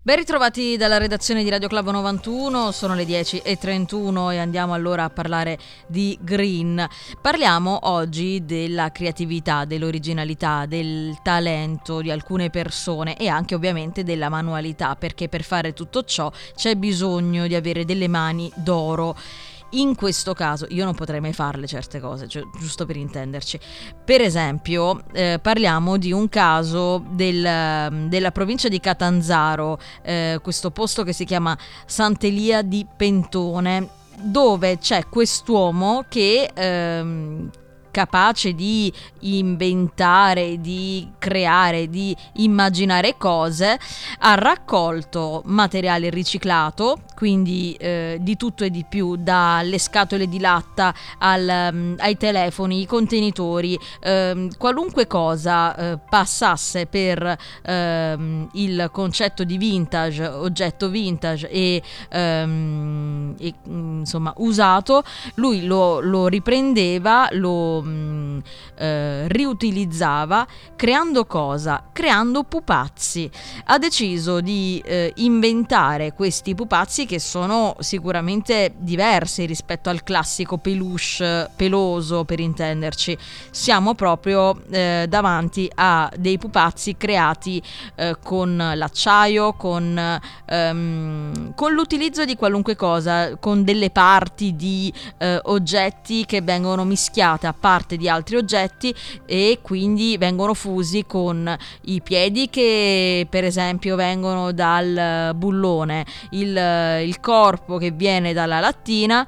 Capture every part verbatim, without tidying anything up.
Ben ritrovati dalla redazione di Radio Club novantuno, sono le dieci e trentuno e andiamo allora a parlare di green. Parliamo oggi della creatività, dell'originalità, del talento di alcune persone e anche ovviamente della manualità, perché per fare tutto ciò c'è bisogno di avere delle mani d'oro. In questo caso io non potrei mai farle certe cose, cioè, giusto per intenderci. Per esempio eh, parliamo di un caso del, della provincia di Catanzaro, eh, questo posto che si chiama Sant'Elia di Pentone, dove c'è quest'uomo che ehm, capace di inventare, di creare, di immaginare cose, ha raccolto materiale riciclato, quindi eh, di tutto e di più, dalle scatole di latta al, um, ai telefoni, i contenitori, ehm, qualunque cosa eh, passasse per ehm, il concetto di vintage, oggetto vintage e, ehm, e insomma usato, lui lo, lo riprendeva, lo Mh, eh, riutilizzava, creando cosa? Creando pupazzi. Ha deciso di eh, inventare questi pupazzi che sono sicuramente diversi rispetto al classico peluche peloso, per intenderci. Siamo proprio eh, davanti a dei pupazzi creati eh, con l'acciaio, con, ehm, con l'utilizzo di qualunque cosa, con delle parti di eh, oggetti che vengono mischiate a parte di altri oggetti e quindi vengono fusi con i piedi che per esempio vengono dal bullone, il, il corpo che viene dalla lattina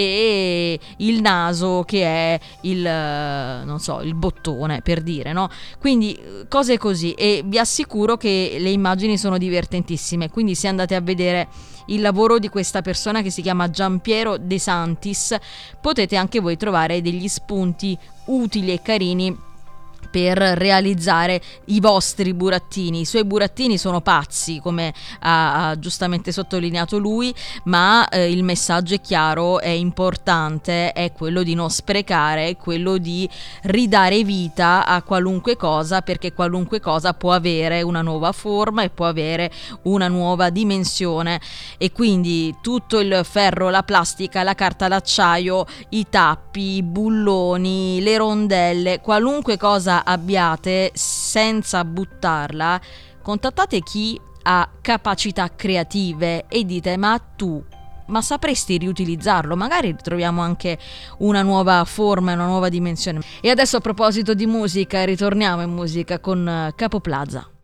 e il naso che è il non so il bottone, per dire, no? Quindi cose così, e vi assicuro che le immagini sono divertentissime. Quindi se andate a vedere il lavoro di questa persona che si chiama Giampiero De Santis, potete anche voi trovare degli spunti utili e carini per realizzare i vostri burattini. I suoi burattini sono pazzi, come ha, ha giustamente sottolineato lui, ma eh, il messaggio è chiaro, è importante, è quello di non sprecare, è quello di ridare vita a qualunque cosa, perché qualunque cosa può avere una nuova forma e può avere una nuova dimensione, e quindi tutto il ferro, la plastica, la carta, l'acciaio, i tappi, i bulloni, le rondelle, qualunque cosa abbiate, senza buttarla, contattate chi ha capacità creative e dite: ma tu ma sapresti riutilizzarlo? Magari troviamo anche una nuova forma, una nuova dimensione. E adesso, a proposito di musica, ritorniamo in musica con Capo Plaza.